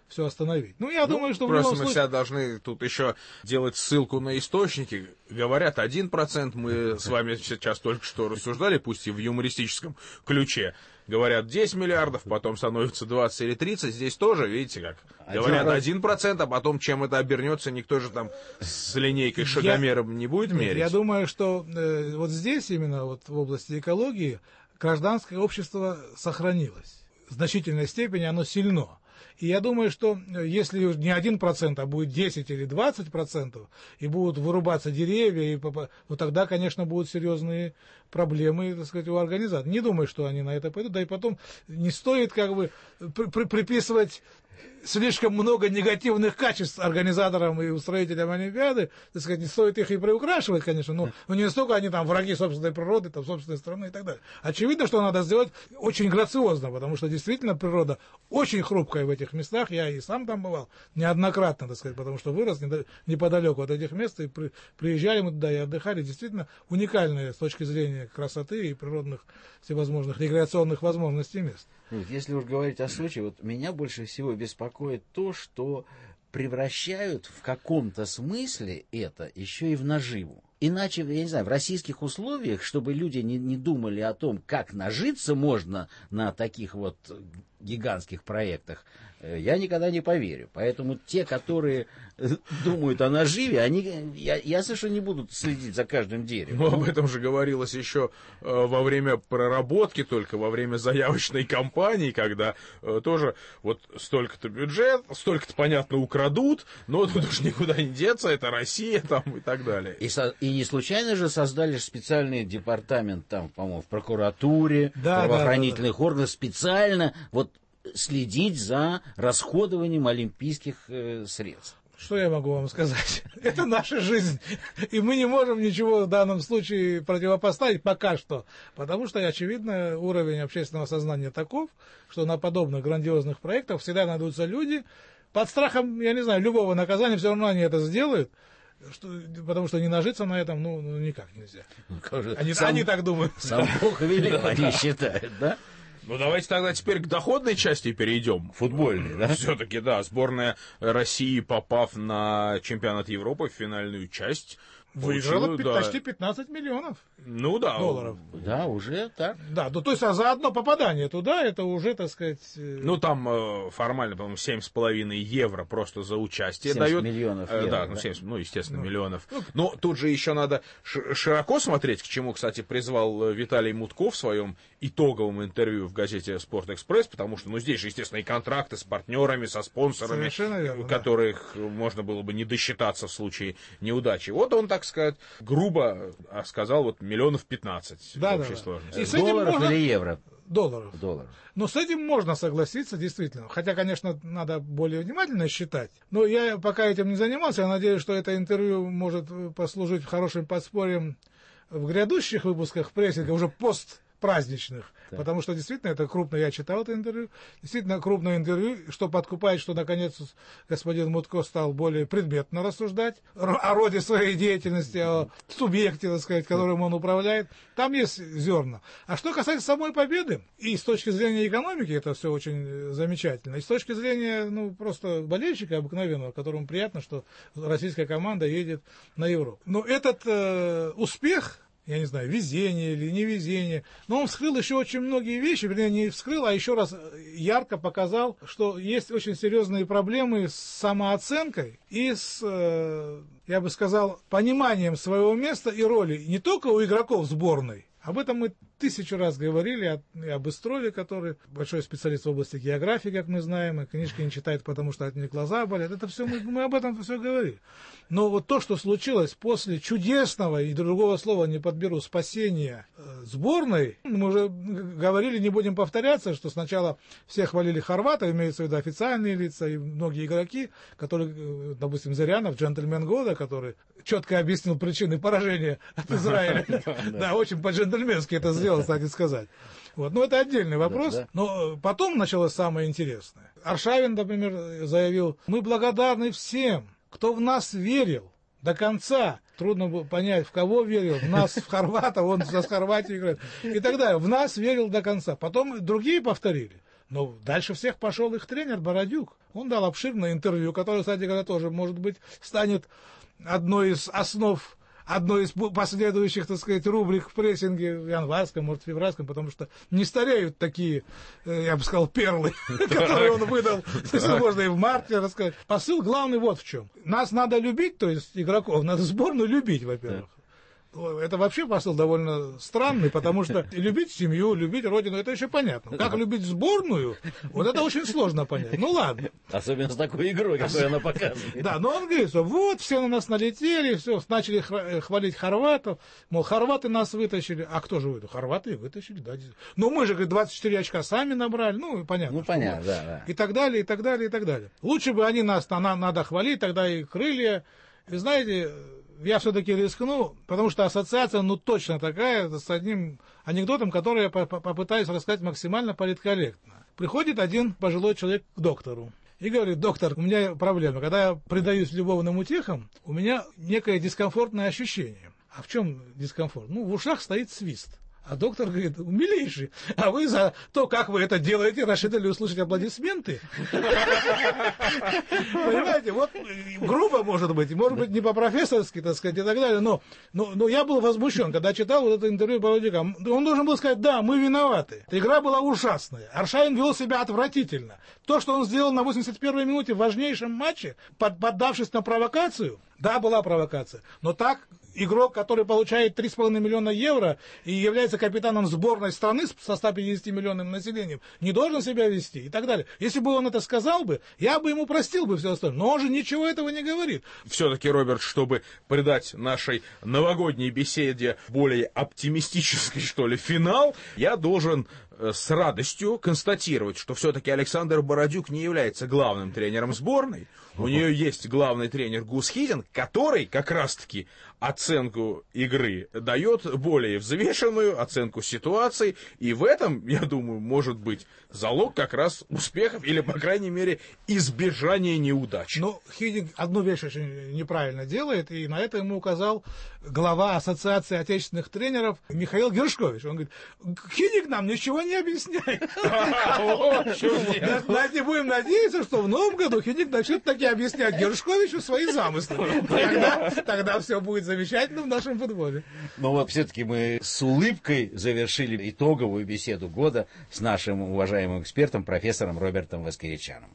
все остановить. Ну, я ну, думаю, что в просто любом мы случае... себя должны тут еще делать ссылку на источники. Говорят, один процент, мы с вами сейчас только что рассуждали, пусть и в юмористическом ключе. Говорят десять миллиардов, потом становится двадцать или тридцать. Здесь тоже, видите как, говорят один процент, а потом чем это обернется, никто же там с линейкой шагомером я... не будет мерить. Я думаю, что э, вот здесь именно вот в области экологии гражданское общество сохранилось. В значительной степени оно сильно. И я думаю, что если не один процент, а будет десять или двадцать процентов, и будут вырубаться деревья, и, ну, тогда, конечно, будут серьезные проблемы, так сказать, у организаторов. Не думаю, что они на это пойдут. Да и потом не стоит как бы при- при- приписывать слишком много негативных качеств организаторам и устроителям Олимпиады, так сказать, не стоит их и приукрашивать, конечно, но, но не настолько они там враги собственной природы, там, собственной страны и так далее. Очевидно, что надо сделать очень грациозно, потому что действительно природа очень хрупкая в этих местах, я и сам там бывал неоднократно, так сказать, потому что вырос неподалеку от этих мест, и при, приезжали мы туда и отдыхали, действительно уникальные с точки зрения красоты и природных всевозможных рекреационных возможностей мест. Если уж говорить о Сочи, вот меня больше всего беспокоит то, что превращают в каком-то смысле это еще и в наживу. Иначе, я не знаю, в российских условиях, чтобы люди не, не думали о том, как нажиться можно на таких вот гигантских проектах, я никогда не поверю. Поэтому те, которые думают о наживе, они, я, я совершенно не буду следить за каждым деревом. Но об этом же говорилось еще э, во время проработки, только во время заявочной кампании, когда э, тоже вот столько-то бюджет, столько-то, понятно, украдут, но тут уж никуда не деться, это Россия там и так далее. И, со, и не случайно же создали специальный департамент там, по-моему, в прокуратуре, да, правоохранительных да, да, да. органах специально вот следить за расходованием олимпийских э, средств. Что я могу вам сказать? Это наша жизнь, и мы не можем ничего в данном случае противопоставить пока что, потому что, очевидно, уровень общественного сознания таков, что на подобных грандиозных проектах всегда найдутся люди, под страхом, я не знаю, любого наказания, все равно они это сделают, что, потому что не нажиться на этом, ну, ну никак нельзя. Они, сам, они так думают. Сам Бог велел, они считают, да? Ну, давайте тогда теперь к доходной части перейдем. Футбольной, да? Все-таки, да, сборная России, попав на чемпионат Европы в финальную часть, выиграла да. почти пятнадцать миллионов ну, да. долларов. Да, уже так. Да, ну, то есть а за одно попадание туда, это уже, так сказать... Э... Ну, там э, формально, по-моему, семь с половиной евро просто за участие семьдесят дают. миллионов евро, э, да, да? ну, семьдесят, ну, естественно, ну, миллионов. Ну, Но тут же еще надо широко смотреть, к чему, кстати, призвал Виталий Мутко в своем итоговом интервью в газете «Спортэкспресс», потому что, ну, здесь же, естественно, и контракты с партнерами, со спонсорами, верно, которых да. можно было бы не досчитаться в случае неудачи. Вот он, так сказать, грубо сказал, вот миллионов пятнадцать да, в общей да, сложности. И с долларов можно... или евро? Долларов. Долларов. Но с этим можно согласиться, действительно. Хотя, конечно, надо более внимательно считать. Но я пока этим не занимался, я надеюсь, что это интервью может послужить хорошим подспорьем в грядущих выпусках прессинга, уже пост праздничных, да. Потому что действительно это крупно, я читал это интервью, действительно крупное интервью, что подкупает, что наконец господин Мутко стал более предметно рассуждать о роде своей деятельности, о субъекте, так сказать, которым он управляет. Там есть зерна. А что касается самой победы, и с точки зрения экономики это все очень замечательно, и с точки зрения, ну, просто болельщика обыкновенного, которому приятно, что российская команда едет на Европу. Но этот э, успех, я не знаю, везение или невезение, но он вскрыл еще очень многие вещи, вернее, не вскрыл, а еще раз ярко показал, что есть очень серьезные проблемы с самооценкой и с, э, я бы сказал, пониманием своего места и роли не только у игроков сборной. Об этом мы тысячу раз говорили, и об Истрове, который большой специалист в области географии, как мы знаем, и книжки не читает, потому что от них глаза болят. Это все мы, мы об этом все говорили. Но вот то, что случилось после чудесного, и другого слова не подберу, спасения сборной, мы уже говорили, не будем повторяться, что сначала все хвалили хорватов, имеются в виду официальные лица и многие игроки, которые, допустим, Зырянов, джентльмен года, который четко объяснил причины поражения от Израиля. Да, очень по-джентльменски это сделал, кстати сказать. Вот. Но это отдельный вопрос. Да, да. Но потом началось самое интересное. Аршавин, например, заявил: мы благодарны всем, кто в нас верил до конца. Трудно было понять, в кого верил. В нас, в хорвата, он за Хорватию играет. И так далее. В нас верил до конца. Потом другие повторили. Но дальше всех пошел их тренер Бородюк. Он дал обширное интервью, которое, кстати говоря, тоже, может быть, станет одной из основ, одной из последующих, так сказать, рубрик в прессинге в январском, может, февральском, потому что не стареют такие, я бы сказал, перлы, которые он выдал, если можно и в марте рассказать. Посыл главный вот в чем. Нас надо любить, то есть игроков, надо сборную любить, во-первых. Это вообще посыл довольно странный, потому что любить семью, любить родину, это еще понятно. Как любить сборную, вот это очень сложно понять. Ну ладно. Особенно с такой игрой, которую она показывает. Да, но он говорит, что вот все на нас налетели, все, начали хвалить хорватов, мол, хорваты нас вытащили. А кто же вытащил? Хорваты вытащили, да. Но мы же, говорит, двадцать четыре очка сами набрали, ну, понятно. Ну, понятно, да, да. И так далее, и так далее, и так далее. Лучше бы они нас, на, надо хвалить, тогда и крылья. И знаете, я все-таки рискну, потому что ассоциация, ну, точно такая, с одним анекдотом, который я попытаюсь рассказать максимально политкорректно. Приходит один пожилой человек к доктору и говорит: доктор, у меня проблема. Когда я предаюсь любовным утехам, у меня некое дискомфортное ощущение. А в чем дискомфорт? Ну, в ушах стоит свист. А доктор говорит: милейший, а вы за то, как вы это делаете, рассчитывали услышать аплодисменты? Понимаете, вот грубо может быть, может быть не по-профессорски, так сказать, и так далее, но, но, но я был возмущен, когда читал вот это интервью Бородюка. Он должен был сказать: да, мы виноваты. Игра была ужасная. Аршавин вел себя отвратительно. То, что он сделал на восемьдесят первой минуте в важнейшем матче, под, поддавшись на провокацию, да, была провокация, но так игрок, который получает три с половиной миллиона евро и является капитаном сборной страны со ста пятидесятимиллионным населением, не должен себя вести и так далее. Если бы он это сказал бы, я бы ему простил бы все остальное. Но он же ничего этого не говорит. Все-таки, Роберт, чтобы придать нашей новогодней беседе более оптимистический, что ли, финал, я должен с радостью констатировать, что все-таки Александр Бородюк не является главным тренером сборной. У нее есть главный тренер Гус Хидинг, который как раз-таки оценку игры дает более взвешенную, оценку ситуации. И в этом, я думаю, может быть залог как раз успехов или, по крайней мере, избежания неудач. Ну, Хидинг одну вещь очень неправильно делает, и на это ему указал глава Ассоциации отечественных тренеров Михаил Гершкович. Он говорит: Хидинг нам ничего не объясняет. Давайте будем надеяться, что в новом году Хидинг начнет таки объяснять Гершковичу свои замыслы. Тогда все будет замечательно в нашем футболе. Но вот все-таки мы с улыбкой завершили итоговую беседу года с нашим уважаемым экспертом, профессором Робертом Воскиричаном.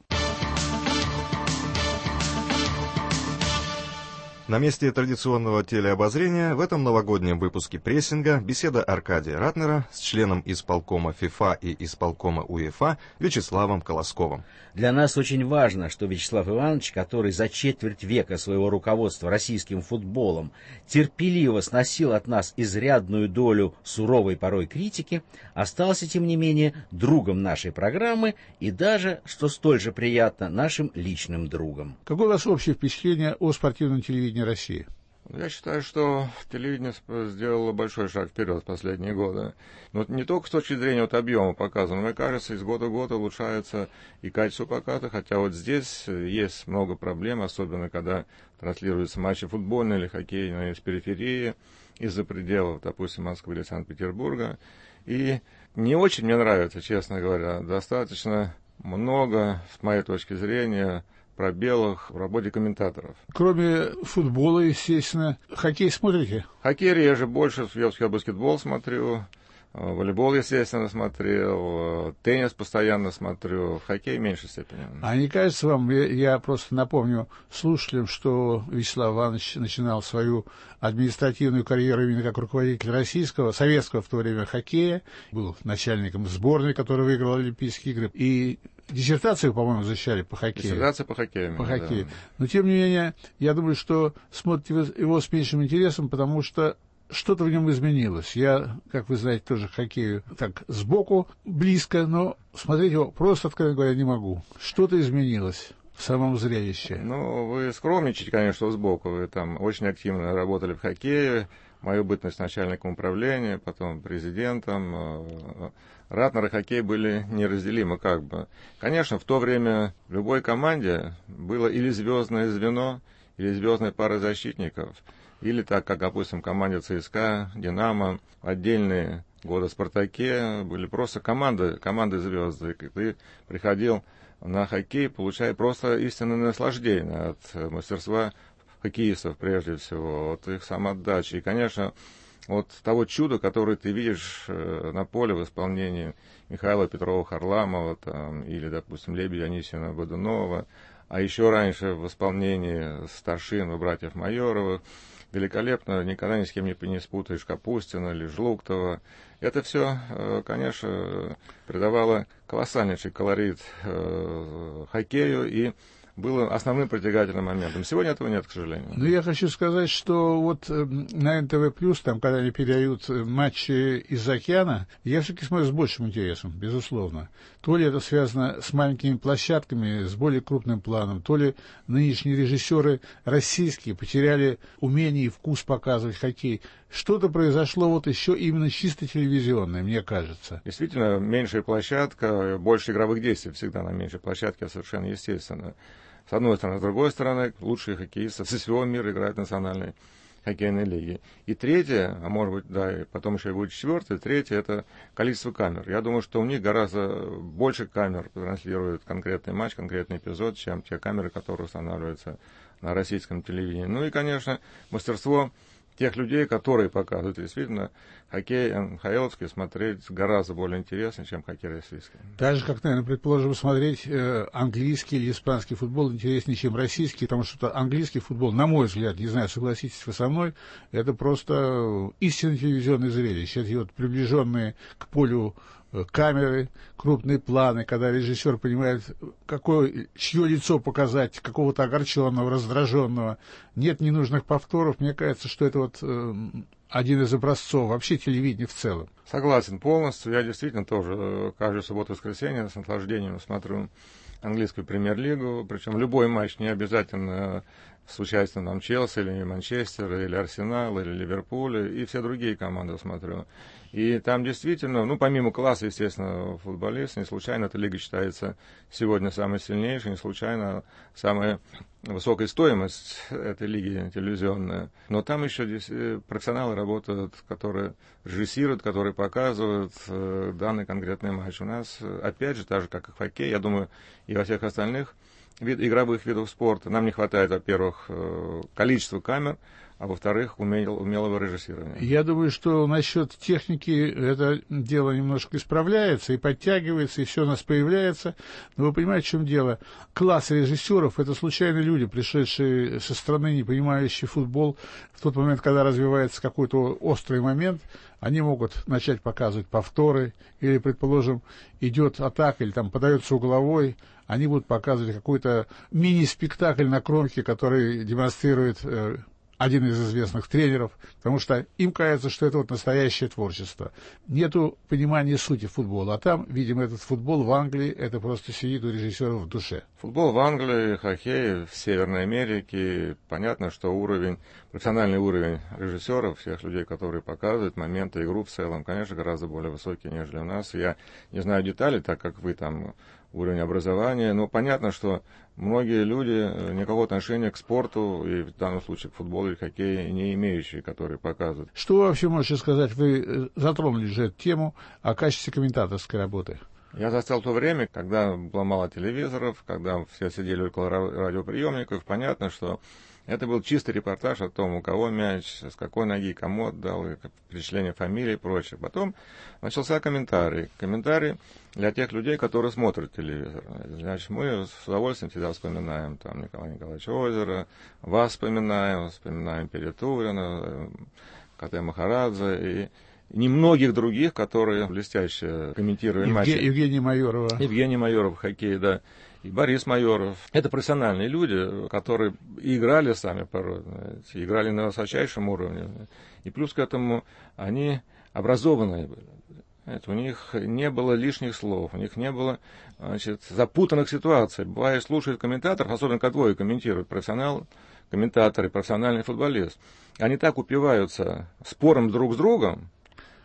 На месте традиционного телеобозрения в этом новогоднем выпуске прессинга беседа Аркадия Ратнера с членом исполкома ФИФА и исполкома УЕФА Вячеславом Колосковым. Для нас очень важно, что Вячеслав Иванович, который за четверть века своего руководства российским футболом терпеливо сносил от нас изрядную долю суровой порой критики, остался, тем не менее, другом нашей программы и даже, что столь же приятно, нашим личным другом. Какое у вас общее впечатление о спортивном телевидении России? Я считаю, что телевидение сделало большой шаг вперед в последние годы. Но не только с точки зрения вот объема показа, но, мне кажется, из года в год улучшается и качество показа, хотя вот здесь есть много проблем, особенно когда транслируются матчи футбольные или хоккейные с периферии, из-за пределов, допустим, Москвы или Санкт-Петербурга. И не очень мне нравится, честно говоря, достаточно много, с моей точки зрения, пробелах в работе комментаторов. Кроме футбола, естественно, хоккей смотрите? Хоккей реже больше, я баскетбол смотрю, волейбол, естественно, смотрел, теннис постоянно смотрю, в хоккей в меньшей степени. А не кажется вам, я, я просто напомню слушателям, что Вячеслав Иванович начинал свою административную карьеру именно как руководитель российского, советского в то время хоккея, был начальником сборной, которая выиграла Олимпийские игры, и диссертацию, по-моему, защищали по хоккею. Диссертация по хоккею. По хоккею. Да. Но, тем не менее, я думаю, что смотрите его с меньшим интересом, потому что что-то в нем изменилось. Я, как вы знаете, тоже к хоккею так сбоку, близко, но смотреть его просто, откровенно говоря, не могу. Что-то изменилось в самом зрелище. Ну, вы скромничаете, конечно, сбоку. Вы там очень активно работали в хоккее. Мою бытность начальником управления, потом президентом. Ратнер и хоккей были неразделимы как бы. Конечно, в то время в любой команде было или звездное звено, или звездной пары защитников, или так, как, допустим, в команде ЦСКА, Динамо, отдельные годы в Спартаке были просто команды, команды звезды. Ты приходил на хоккей, получая просто истинное наслаждение от мастерства хоккеистов, прежде всего, от их самоотдачи. И, конечно, от того чуда, которое ты видишь на поле в исполнении Михаила Петрова-Харламова там, или, допустим, Лебедя Анисина Бодунова, а еще раньше в исполнении Старшин и братьев Майоровых, великолепно, никогда ни с кем не, не спутаешь Капустина или Жлуктова. Это все, конечно, придавало колоссальнейший колорит э, хоккею и было основным притягательным моментом. Сегодня этого нет, к сожалению. Ну, я хочу сказать, что вот на эн тэ вэ плюс, там, когда они передают матчи из океана, я все-таки смотрю с большим интересом, безусловно. То ли это связано с маленькими площадками, с более крупным планом, то ли нынешние режиссеры российские потеряли умение и вкус показывать хоккей. Что-то произошло вот еще именно чисто телевизионное, мне кажется. Действительно, меньшая площадка, больше игровых действий всегда на меньшей площадке, совершенно естественно. С одной стороны, с другой стороны, лучшие хоккеисты со всего мира играют в национальной хоккейной лиге. И третье, а может быть, да, и потом еще и будет четвертое, третье, это количество камер. Я думаю, что у них гораздо больше камер транслируют конкретный матч, конкретный эпизод, чем те камеры, которые устанавливаются на российском телевидении. Ну и, конечно, мастерство тех людей, которые показывают, действительно, хоккей эн ха эловский смотреть гораздо более интересно, чем хоккей российский. Так же, как, наверное, предположим, смотреть э, английский или испанский футбол интереснее, чем российский, потому что английский футбол, на мой взгляд, не знаю, согласитесь вы со мной, это просто истинно телевизионное зрелище. Это вот приближенные к полю камеры, крупные планы, когда режиссер понимает, какое, чье лицо показать, какого-то огорченного, раздраженного. Нет ненужных повторов. Мне кажется, что это вот э, один из образцов вообще телевидения в целом. Согласен полностью. Я действительно тоже каждую субботу-воскресенье с наслаждением смотрю английскую премьер-лигу. Причем любой матч, не обязательно с участием там, Челси или Манчестера, или Арсенал, или Ливерпуля, и все другие команды смотрю. И там действительно, ну, помимо класса, естественно, футболист, не случайно эта лига считается сегодня самой сильнейшей, не случайно самая высокая стоимость этой лиги телевизионная. Но там еще здесь профессионалы работают, которые режиссируют, которые показывают э, данный конкретный матч. У нас, опять же, так же, как и в хоккее, я думаю, и во всех остальных вид, игровых видов спорта, нам не хватает, во-первых, э, количества камер, а во-вторых, умел, умелого режиссирования. Я думаю, что насчет техники это дело немножко исправляется и подтягивается, и все у нас появляется. Но вы понимаете, в чем дело? Класс режиссеров — это случайные люди, пришедшие со страны, не понимающие футбол. В тот момент, когда развивается какой-то острый момент, они могут начать показывать повторы, или, предположим, идет атака, или там подается угловой, они будут показывать какой-то мини-спектакль на кромке, который демонстрирует э, один из известных тренеров, потому что им кажется, что это вот настоящее творчество. Нету понимания сути футбола, а там, видимо, этот футбол в Англии, это просто сидит у режиссеров в душе. Футбол в Англии, хоккей в Северной Америке, понятно, что уровень, профессиональный уровень режиссеров, всех людей, которые показывают моменты, игру в целом, конечно, гораздо более высокий, нежели у нас. Я не знаю деталей, так как вы там уровень образования, но понятно, что многие люди никакого отношения к спорту, и в данном случае к футболу или хоккею, не имеющие, которые показывают. Что вы вообще можете сказать? Вы затронули же эту тему о качестве комментаторской работы. Я застал то время, когда было мало телевизоров, когда все сидели около радиоприемников. Понятно, что это был чистый репортаж о том, у кого мяч, с какой ноги кому отдал, перечисление фамилий и прочее. Потом начался комментарий. Комментарий для тех людей, которые смотрят телевизор. Значит, мы с удовольствием всегда вспоминаем там Николая Николаевича Озера, вас вспоминаем, вспоминаем Перетурина, Кате Махарадзе и немногих других, которые блестяще комментировали Евге, матчи. Евгений Майорова. Евгений Майоров в хоккее, да. И Борис Майоров. Это профессиональные люди, которые и играли сами порой, знаете, играли на высочайшем уровне. И плюс к этому они образованные были. Знаете, у них не было лишних слов, у них не было, значит, запутанных ситуаций. Бывает, слушают комментаторов, особенно когда двое комментируют, профессионал, комментатор и профессиональный футболист. Они так упиваются спором друг с другом,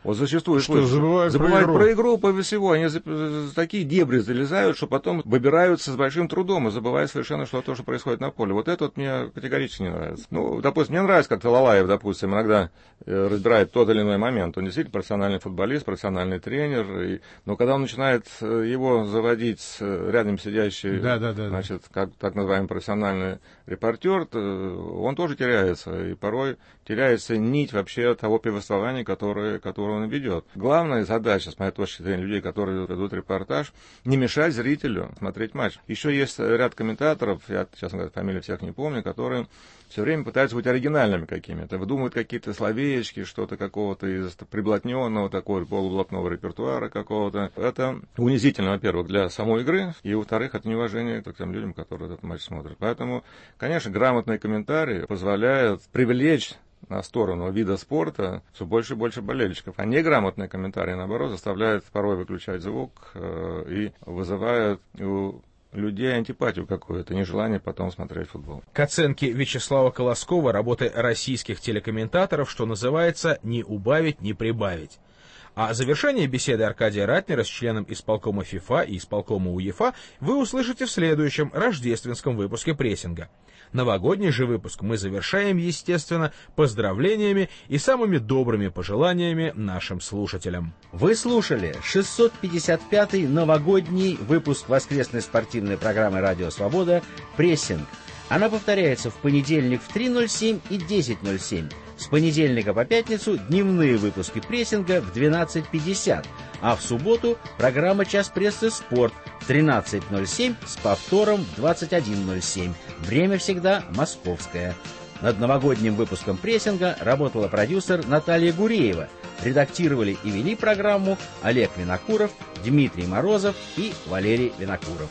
Вот зачастую что забывают, забывают про, про игру, про всего. Они за, за такие дебри залезают, что потом выбираются с большим трудом и забывают совершенно, что то, что происходит на поле. Вот это вот мне категорически не нравится. Ну, допустим, мне нравится, как Талалаев, допустим, иногда э, разбирает тот или иной момент. Он действительно профессиональный футболист, профессиональный тренер. И, но когда он начинает его заводить рядом сидящий, да, да, да, значит, как так называемый профессиональный репортер, он тоже теряется. И порой теряется нить вообще того повествования, которое, которое он ведет. Главная задача, с моей точки зрения, людей, которые ведут репортаж, не мешать зрителю смотреть матч. Еще есть ряд комментаторов, я, честно говоря, фамилии всех не помню, которые все время пытаются быть оригинальными какими-то, выдумывают какие-то словечки, что-то какого-то из приблотненного, такого полублатного репертуара какого-то. Это унизительно, во-первых, для самой игры, и, во-вторых, это неуважение к тем людям, которые этот матч смотрят. Поэтому, конечно, грамотные комментарии позволяют привлечь на сторону вида спорта все больше и больше болельщиков. А неграмотные комментарии, наоборот, заставляют порой выключать звук э, и вызывают у людей антипатию какую-то, нежелание потом смотреть футбол. К оценке Вячеслава Колоскова работы российских телекомментаторов, что называется, не убавить, не прибавить. А завершение беседы Аркадия Ратнера с членом исполкома ФИФА и исполкома УЕФА вы услышите в следующем рождественском выпуске прессинга. Новогодний же выпуск мы завершаем, естественно, поздравлениями и самыми добрыми пожеланиями нашим слушателям. Вы слушали шестьсот пятьдесят пятый новогодний выпуск воскресной спортивной программы «Радио Свобода» «Прессинг». Она повторяется в понедельник в три ноль семь и десять ноль семь. С понедельника по пятницу дневные выпуски прессинга в двенадцать пятьдесят, а в субботу программа «Час прессы. Спорт» в тринадцать ноль семь с повтором в двадцать один ноль семь. Время всегда московское. Над новогодним выпуском прессинга работала продюсер Наталья Гуреева. Редактировали и вели программу Олег Винокуров, Дмитрий Морозов и Валерий Винокуров.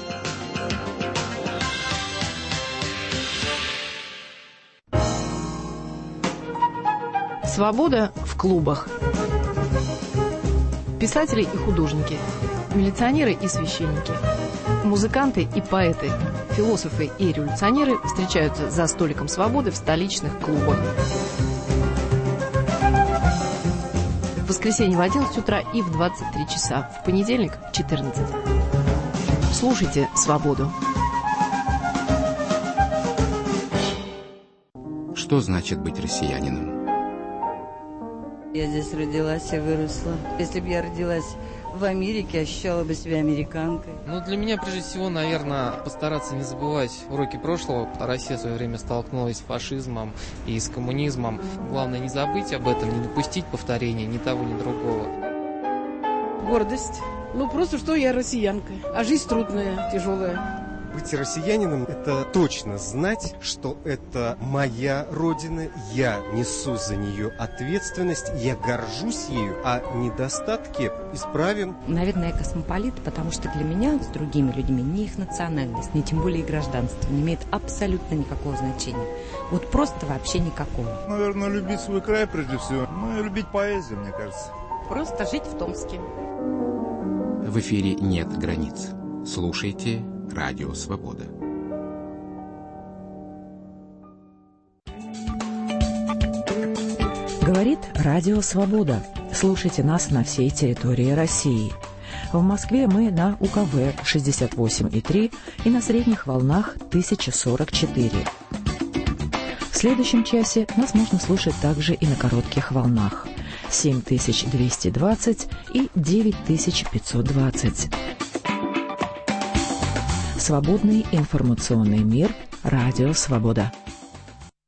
Свобода в клубах. Писатели и художники, милиционеры и священники, музыканты и поэты, философы и революционеры встречаются за столиком свободы в столичных клубах. В воскресенье в одиннадцать утра и в двадцать три часа, в понедельник в четырнадцать. Слушайте «Свободу». Что значит быть россиянином? Я здесь родилась и выросла. Если бы я родилась в Америке, ощущала бы себя американкой. Ну, для меня, прежде всего, наверное, постараться не забывать уроки прошлого. Россия в свое время столкнулась с фашизмом и с коммунизмом. Главное, не забыть об этом, не допустить повторения ни того, ни другого. Гордость. Ну, просто что я россиянка. А жизнь трудная, тяжелая. Быть россиянином – это точно знать, что это моя родина, я несу за нее ответственность, я горжусь ею, а недостатки исправим. Наверное, я космополит, потому что для меня с другими людьми ни их национальность, ни тем более их гражданство не имеет абсолютно никакого значения. Вот просто вообще никакого. Наверное, любить свой край прежде всего, ну и любить поэзию, мне кажется. Просто жить в Томске. В эфире нет границ. Слушайте Радио Свобода. Говорит Радио Свобода. Слушайте нас на всей территории России. В Москве мы на У Ка Вэ шестьдесят восемь и три и на средних волнах тысяча сорок четыре. В следующем часе нас можно слушать также и на коротких волнах семь тысяч двести двадцать и девять тысяч пятьсот двадцать. Свободный информационный мир. Радио Свобода.